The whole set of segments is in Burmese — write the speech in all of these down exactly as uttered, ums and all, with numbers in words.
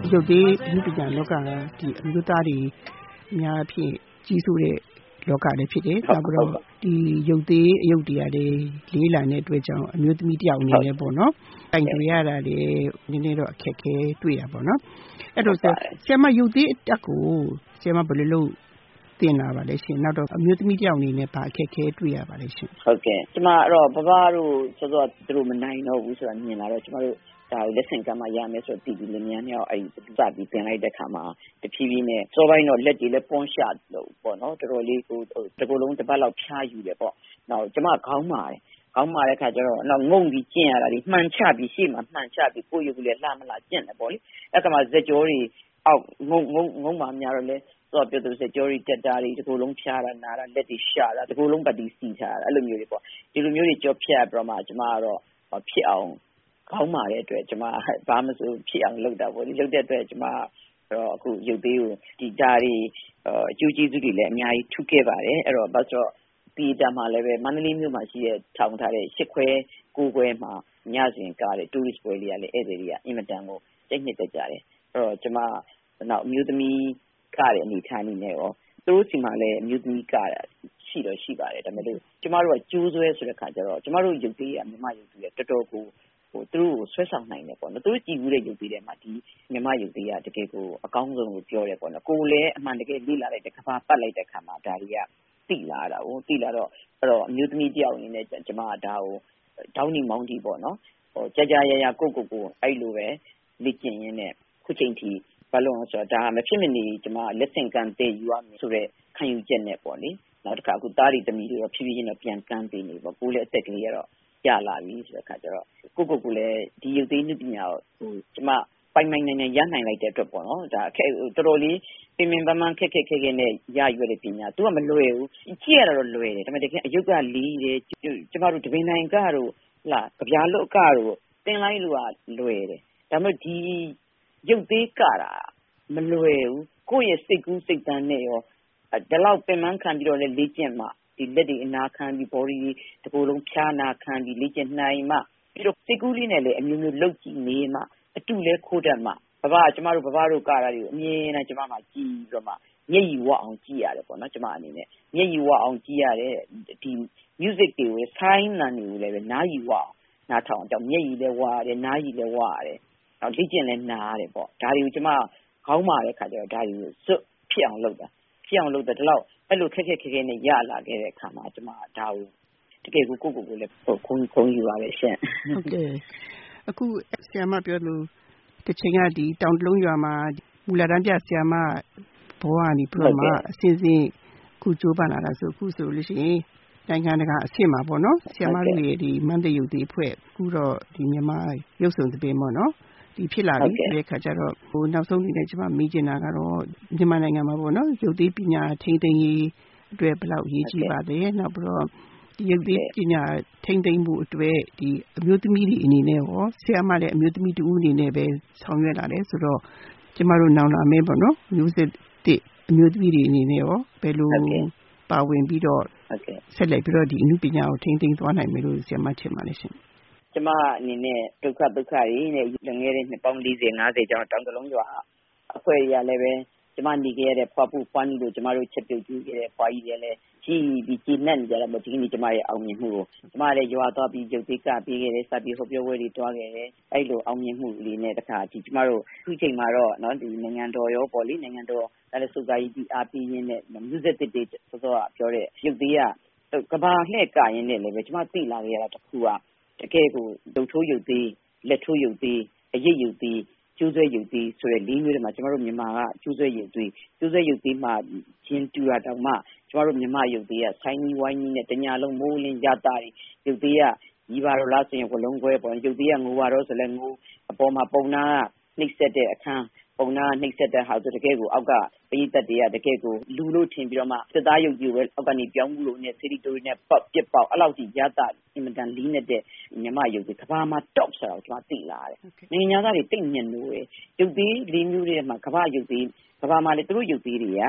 ရုပ်သေးအမှုပညာလောကဒီအမျိုးသားတွေအများအဖြစ်ကြီးစိုးတဲ့လောကလည်းဖြစ်တယ်။နောက်ပြီးတော့ဒီရုပ်သေးအယုတ်တရားတွေလေးလာတဲ့အတွက်ကြောင့်အမျိုးသမီးတယောက်အနေနဲ့ပေါ့နော်။တိုင်ကြရတာလေနည်းနည်းတော့အခက်ခဲတွေ့ရပါတော့။အဲ့တော့ဆရာမရုပ်သေးအတက်ကိုဆရာမဘယ်လိုလုပ်တင်လာပါလဲရှင်နောက်တော့အမျိုးသမီးတယောက်အနေနဲ့ဗာအခက်ခဲတွေ့ရပါလဲရှင်ဟုတ်ကဲ့ကျမအဲ့တော့ဘဘတို့ဆိုတော့သူတို့မနိုင်တော့ဘူးဆိုတာမြင်လာတော့ကျမတို့ဒါကိုလက်ဆင့်ကမ်းမှရမယ်ဆိုတည်ပြီးလင်းများများအဲ့ဒီစပြီးတင်လိုက်တဲ့ခါမှာတဖြည်းဖြည်းနဲ့စောပိုင်းတော့လက်ကြီးလည်းပွန်းရှာလို့ပေါ့နော်တော်တော်လေးကိုတကူလုံးတစ်ပတ်လောက်ဖြားယူတယ်ပေါ့နောက်ကျမခေါင်းမာတယ်ခေါင်းမာတဲ့ခါကျတော့နောက်ငုံပြီးကျင့်ရတာဒီမှန်ချပြီးရှေ့မှာမှန်ချပြီးကိုယ်ရုပ်ကလေးလှမလားကျင့်တယ်ပေါ့လေအဲ့ကမှဇက်ကြောတွေအောက်ငုံငုံငုံမှများတော့လေတော့ပြောသူစကြောရီတက်တာတွေတကူလုံးဖြားတာနားတာလက်တွေရှာတာတကူလုံးပတ်ပြီးစီထားတာအဲ့လိုမျိုးတွေပေါ့ဒီလိုမျိုးတွေကြောဖြတ်ပြီးတော့မှကျမကတော့ဖြစ်အောင်ခေါင်းမာတဲ့အတွက်ကျမဘာမှမဆိုဖြစ်အောင်လုပ်တာပေါ့ဒီလုပ်တဲ့အတွက်ကျမတော့အခုရုပ်သေးကိုဒီဓာတ်တွေအကျိုးကျေးဇူးတွေလည်းအများကြီးထူးခဲ့ပါတယ်အဲ့တော့ဘာလို့ဆိုတော့ဒီဓာတ်မှာလည်းပဲမန္တလေးမြို့မှာရှိတဲ့ထောင်ထားတဲ့ရှစ်ခွဲကိုခွဲမှာညစဉ်ကားတဲ့ tourist ပွဲလေးကလည်းဧည့်သည်တွေကအင်မတန်ကိုစိတ်နှစ်သက်ကြတယ်အဲ့တော့ကျမနောက်အမျိုးသမီးကတဲ့အနေထားနေနဲ့ရောသူတို့စီမှာလည်းအမျိုးသမီးကတာရှိတော့ရှိပါတယ်ဒါပေမဲ့လို့ကျမတို့ကကျိုးဆွဲဆိုတဲ့ခါကျတော့ကျမတို့ရုပ်သေးရမြမရုပ်သေးရတော်တော်ကိုဟိုသူတို့ဆွဲဆောင်နိုင်တယ်ပေါ့နော်သူတို့ကြည်ဘူးတဲ့ရုပ်သေးတွေမှာဒီမြမရုပ်သေးရတကယ်ကိုအကောင်းဆုံးကိုပြောတယ်ပေါ့နော်ကိုယ်လည်းအမှန်တကယ်လေ့လာလိုက်တဲ့ကဘာပတ်လိုက်တဲ့ခါမှာဒါတွေကသိလာတာဟိုသိလာတော့အဲ့တော့အမျိုးသမီးတယောက်အနေနဲ့ကျမဒါကိုဒေါင်းနီမောင်းတီပေါ့နော်ဟိုကြာကြာရရကိုကိုကိုအဲ့လိုပဲလေ့ကျင့်ရင်းနဲ့ခုချိန်ထိဘာလို့လဲဆိုတော့ဒါမဖြစ်မနေကျမလက်ဆင့်ကမ်းတည်ယူရမယ်ဆိုတော့ခံယူချက်နဲ့ပေါ့လေနောက်တစ်ခါအခုသားရီသမီးတွေတော့ဖြည်းဖြည်းချင်းတော့ပြန်ကမ်းပေးနေပေါ့ကိုယ်လည်းအသက်ကလေးကတော့ရလာပြီဆိုတဲ့အခါကျတော့ကိုကိုကိုလည်းဒီရုပ်သိမ်းနည်းပညာကိုဟိုကျမပိုင်ပိုင်နိုင်နိုင်ရနိုင်လိုက်တဲ့အတွက်ပေါ့နော်ဒါအခက်တော်တော်လေးပြင်ပင်ပန်းပန်းခက်ခက်ခဲခဲနဲ့ရရွယ်တဲ့ပညာသူကမလွယ်ဘူးကြည့်ရတာတော့လွယ်တယ်ဒါပေမဲ့တကယ်အယုတ်ကလေးတယ်ကျမတို့တပင်နိုင်ကတော့လာကြပြားလုတ်ကတော့တင်လိုက်လို့ကလွယ်တယ်ဒါပေမဲ့ဒီရုပ်သေးကတာမလွယ်ဘူးကိုယ့်ရဲ့စိတ်ကူးစိတ်တန်းနဲ့ရောဒီလောက်ပင်ပန်းခံပြီးတော့လေ့ကျင့်မှဒီလက်တွေအနာခံပြီး body တကူလုံးဖြားနာခံပြီးလေ့ကျင့်နိုင်မှပြီးတော့စိတ်ကူးလေးနဲ့လည်းအမျိုးမျိုးလှုပ်ကြည့်နေမှအတူလဲခိုးတတ်မှဘဘကျမတို့ဘဘတို့ကတာတွေကိုအမြင်နဲ့ကျမမှကြည်ပြီးတော့မှမျက်ရည်ဝအောင်ကြည့်ရတယ်ပေါ့နော်ကျမအနေနဲ့မျက်ရည်ဝအောင်ကြည့်ရတဲ့ဒီ music တွေကိုဆိုင်းနံတွေကိုလည်းပဲနားရည်ဝအောင်နားထောင်အောင်မျက်ရည်လည်းဝရတယ်နားရည်လည်းဝရတယ်နောက်လေ့ကျင့်လည်းနားရတယ်ပေါ့ဒါတွေကိုကျမခေါင်းမာတဲ့ခါကျတော့ဒါတွေကိုစွတ်ဖြစ်အောင်လုပ်တာဖြစ်အောင်လုပ်တဲ့ဒီလောက်အဲ့လိုခက်ခက်ခဲခဲနဲ့ရလာခဲ့တဲ့အခါမှာကျမဒါကိုတကယ်ကိုကိုကိုကိုလည်းခုံခုံယူပါလေရှင်ဟုတ်ကဲ့အခုဆရာမပြောလို့တချိန်ကဒီတောင်တလုံးရွာမှာမူလာတန်းပြဆရာမဘောကနေပြတော့မှအစဉ်စဉ်ခုကြိုးပမ်းလာတာဆိုခုဆိုလို့ရှိရင်နိုင်ငံတကာအဆင့်မှာပေါ့နော်ဆရာမတို့ရဲ့ဒီမန္တရုပ်သေးဖွဲ့ခုတော့ဒီမြန်မာရုပ်ဆောင်သဘင်ပေါ့နော်ဒီဖြစ်လာပြီဆိုတဲ့ခါကျတော့ဟိုနောက်ဆုံးအနေနဲ့ကျွန်မမေးချင်တာကတော့မြန်မာနိုင်ငံမှာပေါ့နော်ရုပ်သေးပညာထိန်းသိမ်းရေးအတွက်ဘယ်လောက်အရေးကြီးပါလဲနောက်ပြီးတော့ဒီရုပ်သေးပညာထိန်းသိမ်းမှုအတွက်ဒီအမျိုးသမီးတွေအနေနဲ့ရောဆရာမလည်းအမျိုးသမီးတူဦးအနေနဲ့ပဲဆောင်ရွက်လာတယ်ဆိုတော့ကျွန်မတို့နောင်လာမယ်ပေါ့နော်မျိုးစစ်တဲ့အမျိုးသမီးတွေအနေနဲ့ရောဘယ်လိုပါဝင်ပြီးတော့ဆက်လက်ပြီးတော့ဒီအမှုပညာကိုထိန်းသိမ်းသွားနိုင်မယ်လို့ဆရာမထင်ပါလေရှင်ကျမအနေနဲ့ဒုက္ခဒုက္ခတွေနဲ့လွန်ခဲ့တဲ့နှစ်ပေါင်း၄၀ ၅၀ကျော်တောင်တလုံးရွာအဖွဲ့ရလည်းပဲကျမနေခဲ့ရတဲ့ဖွားဖို့ဖွားနီလို့ကျမတို့ချက်ပြုတ်ကြည့်ခဲ့တဲ့ဖွားကြီးတွေလည်းကြီးပြီးကြီးနဲ့ကြတယ်မဒီနေ့ကျမရဲ့အောင်မြင်မှုကိုကျမလည်းရွာသွားပြီးရုပ်သေးကပေးခဲ့တယ်စပြီးဟောပြောပွဲတွေတွားခဲ့တယ်အဲ့လိုအောင်မြင်မှုလေးနဲ့တခါဒီကျမတို့ခုချိန်မှာတော့เนาะဒီနိုင်ငံတော်ရောပေါ့လေနိုင်ငံတော်ဒါလည်းစုစာရေးပြီးအားပေးရင်းနဲ့ music တွေစောစောပြောတဲ့ရုပ်သေးကကဘာလှည့်ကရင်းနဲ့လည်းပဲကျမသိလာခဲ့ရတာတခုကတကယ်ကိုဒုတ်ထိုးရုပ်သေးလက်ထိုးရုပ်သေးအရိပ်ရုပ်သေးကျိုးဆွဲရုပ်သေးဆိုတဲ့လေးမျိုးတွေမှာကျမတို့မြန်မာကကျိုးဆွဲရုပ်သေးကျိုးဆွဲရုပ်သေးမှာဂျင်းတူတာတောင်မှကျမတို့မြန်မာရုပ်သေးကဆိုင်းနီဝိုင်းနီနဲ့တညာလုံးမိုးလင်းရတာတွေရုပ်သေးကညီပါတော့လားဆိုရင်ဝလုံးခွဲပေါ့ရုပ်သေးကငိုပါတော့ဆိုလဲငိုအပေါ်မှာပုံနာကနှိပ်စက်တဲ့အခန်းပုံနာနှိပ်စက်တဲ့ဟာဆိုတကယ်ကိုအောက်ကပရိသတ်တွေကတကယ်ကိုလူလို့ထင်ပြီးတော့မှစစ်သားရုပ်ကြီးပဲအောက်ကနေပြောင်းမှုလို့နဲ့စီရီတိုရီနဲ့ပတ်ပြစ်ပေါက်အဲ့လောက်ကြီးရတာအင်မတန်လီးနေတဲ့မြန်မာရုပ်ကြီးကဘာမှ top ဆိုတော့ကျွန်တော်သိလာတယ်နိုင်ငံသားတွေတိတ်ညံ့လို့ရရုပ်သေးလေးမျိုးတွေမှာကဘာရုပ်သေးကဘာမှလည်းသူတို့ရုပ်သေးတွေက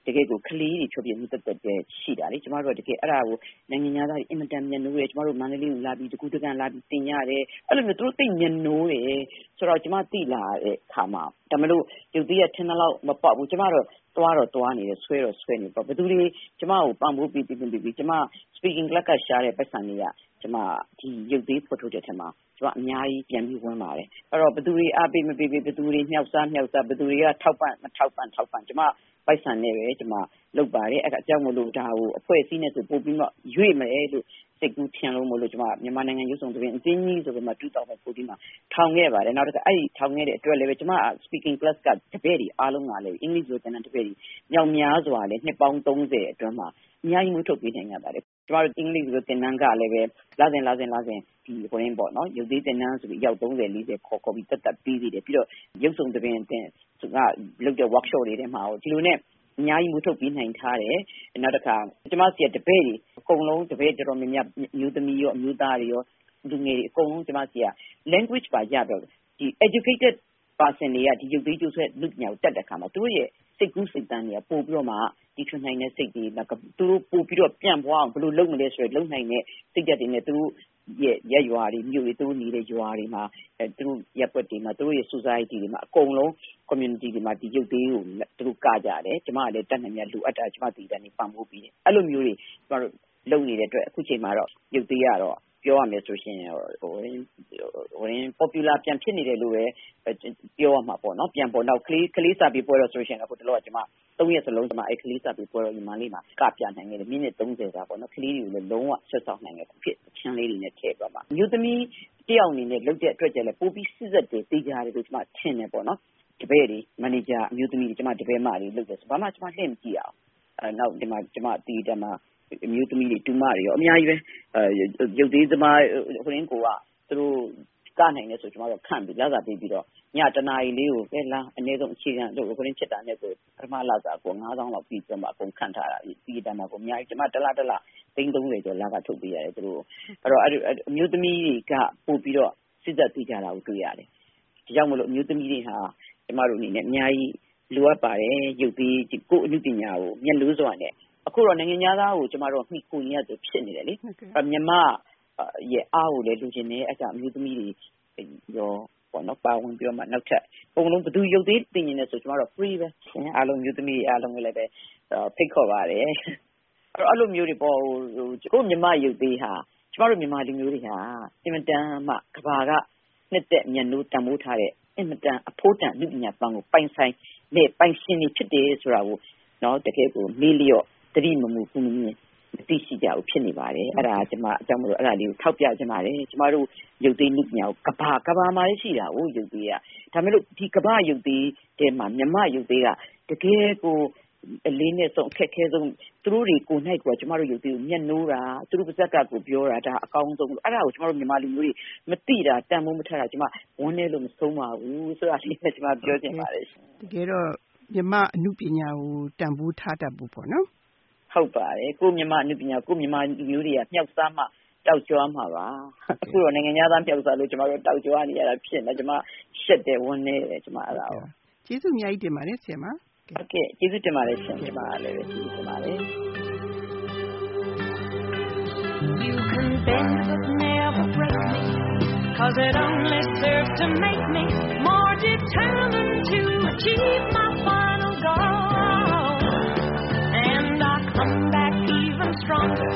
တကယ်ကိုကလေးတွေဖြောပြမှုတက်တက်တဲ့ရှိတာလေကျမတို့ကတကယ်အဲ့ဒါကိုနိုင်ငံသားတွေအင်မတန်မျက်နှိုးရဲကျမတို့မန္တလေးကိုလာပြီးတကူတကန်လာပြီးတင်ရတယ်အဲ့လိုမျိုးသူတို့သိမျက်နှိုးတယ်ဆိုတော့ကျမသိလာတဲ့ခါမှာဒါမလို့ရုပ်သေးရထင်တော့မပေါက်ဘူးကျမတို့သွားတော့သွားနေတယ်ဆွဲတော့ဆွဲနေပေါ့ဘယ်သူတွေကျမကိုပံ့ပိုးပြီးပြီးပြီးပြီးကျမ speaking club ကရှားတဲ့ပတ်စံတွေကကျမဒီရုပ်သေးဖော်ထုတ်တဲ့ထက်မှာကျမအများကြီးပြန်ပြီးဝင်ပါတယ်အဲ့တော့ဘယ်သူတွေအားပေးမပေးပေးဘယ်သူတွေမြောက်စားမြောက်စားဘယ်သူတွေကထောက်ပံ့မထောက်ပံ့ထောက်ပံ့ကျမပိုက်ဆံနဲ့ပဲကျမလုပ်ပါတယ်အဲ့ဒါအကြောင်းမလို့ဒါကိုအဖွဲ့အစည်းနဲ့ဆိုပို့ပြီးမှရွေ့မယ်လို့စိတ်ကူးထင်လို့မလို့ကျမမြန်မာနိုင်ငံရုပ်ဆောင်သတင်းအသင်းကြီးဆိုပြီးမှtwo thousand fourteenမှာထောင်ခဲ့ပါတယ်နောက်တစ်ခါအဲ့ဒီထောင်ခဲ့တဲ့အတွက်လည်းပဲကျမ speaking class ကတပည့်တွေအားလုံးကလည်းအင်္ဂလိပ်လိုသင်တန်းတပည့်တွေမြောက်များစွာလည်းနှစ်ပေါင်းthirtyအတွင်းမှာအများကြီးမွေးထုတ်ပေးနိုင်ကြပါတယ်ကျမတို့အင်္ဂလိပ်လိုသင်တန်းကလည်းပဲလာစဉ်လာစဉ်လာစဉ်ဒီကိုရင်းပေါ့နော်ရုပ်သေးသင်တန်းဆိုပြီးရောက်thirty fortyခေါ်ခေါ်ပြီးတက်တက်ပြီးသေးတယ်ပြီးတော့ရုပ်ဆောင်သတင်းအသင်းကလုပ်တဲ့ workshop တွေထဲမှာဒီလိုနဲ့အများကြီးမွေးထုတ်ပြီးနိုင်ထားတယ်နောက်တစ်ခါကျမစီကတပည့်တွေအကုန်လုံးတပည့်တော်တော်များများမျိုးသမီးရောအမျိုးသားတွေရောလူငယ်တွေအကုန်လုံးကျမစီက language ပါရတော့ဒီ educated person တွေကဒီရုပ်သေးကျိုးဆွဲလူပညာကိုတက်တဲ့အခါမှာသူတို့ရဲ့စိတ်ကူးစိတ်တမ်းတွေကပို့ပြီးတော့မှဒီထွန်းနိုင်တဲ့စိတ်တွေသူတို့ပို့ပြီးတော့ပြန့်ပွားအောင်ဘယ်လိုလုပ်မလဲဆိုရယ်လုပ်နိုင်တဲ့စိတ်ဓာတ်တွေနဲ့သူတို့ရဲ့ရရွာတွေမြို့တွေသူတို့နေတဲ့ရွာတွေမှာအဲသူတို့ရပ်ကွက်တွေမှာသူတို့ရဲ့ society တွေမှာအကုန်လုံး community တွေမှာဒီရုပ်သေးကိုသူတို့ကကြတယ်ကျမကလည်းတက်နိုင်မြတ်လူအပ်တာကျမတည်တယ်နေပံ့ပိုးပြီးတယ်အဲ့လိုမျိုးတွေကျမတို့လုပ်နေတဲ့အတွက်အခုချိန်မှာတော့ရုပ်သေးကတော့ပြောရမယ်ဆိုရှင်ဟိုဟို popular ပြန်ဖြစ်နေတယ်လို့ပဲပြောရမှာပေါ့နော်ပြန်ပေါ်တော့ကလေးကလေးစာပေပွဲတော့ဆိုရှင်အခုတလောကကျမသုံးရက်စလုံးကျမအဲ့ကလေးစာပေပွဲတော့ညီမလေးမှာကပြနိုင်ခဲ့တယ်မိနစ်thirtyစာပေါ့နော်ကလေးတွေကိုလည်းလုံးဝဆွတ်ဆောင်နိုင်ခဲ့ဖြစ်ချင်းလေးတွေနဲ့ထည့်ပါမှာမြို့သမီးတယောက်အနေနဲ့လုပ်တဲ့အတွက်ကျလည်းပိုပြီးစစ်စစ်တွေသိကြတယ်လို့ကျမထင်တယ်ပေါ့နော်တပည့်တွေမန်နေဂျာအမျိုးသမီးတွေကျမတပည့်မတွေလုပ်တယ်ဆိုဘာမှကျမလှည့်မကြည့်အောင်အဲနောက်ဒီမှာကျမတီးတယ်မှာအမျိုးသမီးတွေတူမတွေရောအများကြီးပဲအဲရုပ်သေးသမားဟိုရင်းကိုကသူတို့ကနိုင်နေဆိုကျမတို့ခန့်ပြီးလာစာပေးပြီးတော့ညတနာရီလေးကိုပဲလာအနည်းဆုံးအခြေခံတို့ဟိုရင်းဖြစ်တာနဲ့ဆိုပထမလာစာကိုnine thousandလောက်ပြီးတော့မှအကုန်ခန့်ထားတာပြီးတယ်မှာကိုအများကြီးကျမတလားတလားသိန်းthirtyကျော်လာကထုတ်ပေးရတယ်သူတို့အဲ့တော့အမျိုးသမီးတွေကပို့ပြီးတော့စစ်သက်သိကြတာကိုတွေ့ရတယ်ဒီကြောင့်မလို့အမျိုးသမီးတွေဟာကျမတို့အနေနဲ့အများကြီးလိုအပ်ပါတယ်ရုပ်သေးကိုအမှုပညာကိုမျက်လို့စွာနဲ့အခုတော့နိုင်ငံသားကိုကျမတို့မှီခိုနေရတဲ့ဖြစ်နေတယ်လေမြန်မာရဲ့အားကိုလည်းလူချင်းနေအကြအမျိုးသမီးတွေရောပေါ့နော်ပါဝင်ပြီးတော့မှနောက်ထပ်အကုန်လုံးဘယ်သူရုပ်သေးတင်နေလဲဆိုကျမတို့ free ပဲအားလုံးမျိုးသမီးအားလုံးလည်းပဲဖိတ်ခေါ်ပါတယ်အဲ့တော့အဲ့လိုမျိုးတွေပေါ့ဟိုကိုမြန်မာရုပ်သေးဟာကျမတို့မြန်မာလူမျိုးတွေဟာအင်မတန်မှကဘာကနှစ်သက်မျက်နှိုးတန်ဖိုးထားတဲ့အင်မတန်အဖို့တန်လူပညာပန်းကိုပိုင်ဆိုင်နဲ့ပိုင်ရှင်နေဖြစ်တယ်ဆိုတာကိုနော်တကယ်ကိုမေးလျော့တတိမမှုခုမမြင်မသိရှိကြဘူးဖြစ်နေပါတယ်အဲ့ဒါကျမအကြောင်းမလို့အဲ့ဒါလေးကိုထောက်ပြချင်ပါတယ်ကျမတို့ရုပ်သေးလူပညာကိုကဘာကဘာမှာရှိတာကိုရုပ်သေးကဒါမဲ့လို့ဒီကဘာရုပ်သေးတဲမှာမြမရုပ်သေးကတကယ်ကိုအလေးနဲ့ဆုံးအခက်ခဲဆုံးသူတို့တွေကိုနိုင်ကွာကျမတို့ရုပ်သေးကိုမျက်နှိုးတာသူတို့ပါဇက်ကကိုပြောတာဒါအကောင်းဆုံးအဲ့ဒါကိုကျမတို့မြန်မာလူမျိုးတွေမသိတာတန်ဖိုးမထားတာကျမဝန်းနေလို့မဆုံးပါဘူးဆိုတာလေးနဲ့ကျမပြောချင်ပါတယ်တကယ်တော့မြန်မာအမှုပညာကိုတန်ဖိုးထားတတ်ဘူးပေါ့နော်ဟုတ်ပါတယ်ကိုမြန်မာအမှုပညာကိုမြန်မာလူမျိုးတွေကမြောက်စားမှတောက်ကြွားမှာပါအခုတော့နိုင်ငံသားမြောက်စားလို့ကျမတို့တောက်ကြွားနေရတာဖြစ်နေကျမရှက်တယ်ဝန်းနေတယ်ကျမအဲ့ဒါကိုကျေးဇူးအများကြီးတင်ပါတယ်ဆရာမဟုတ်ကဲ့ကျေးဇူးတင်ပါတယ်ရှင်ကျမလည်းကျေးဇူးတင်ပါတယ် You can bend but never break me cause it only serves to make me more determined to achieve my final goal and I come back even stronger